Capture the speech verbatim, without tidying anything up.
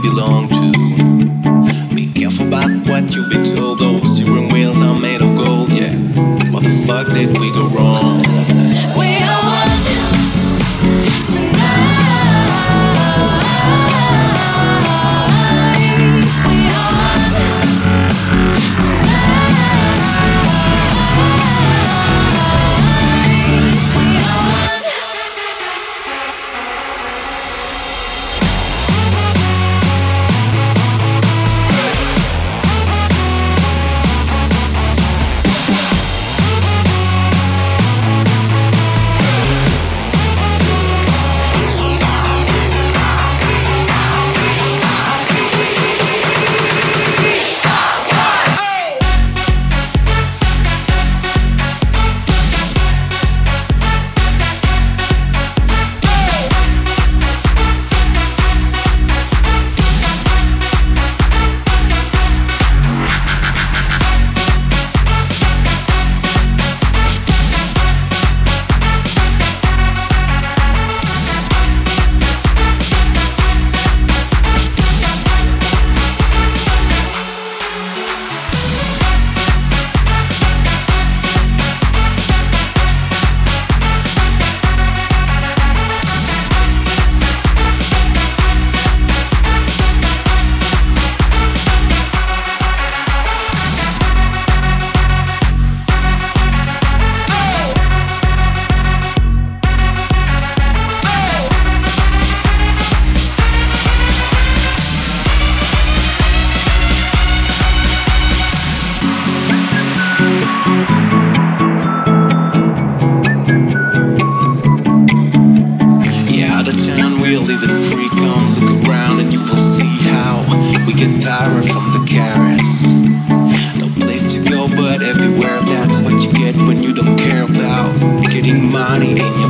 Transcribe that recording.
belong to. Be careful about what you've been told. Those steering wheels are made of gold, yeah. What the fuck did we go wrong? We are one tonight. We are one tonight. We are one. Living free, come look around and you will see how we get tired from the carrots. No place to go but everywhere, that's what you get when you don't care about getting money in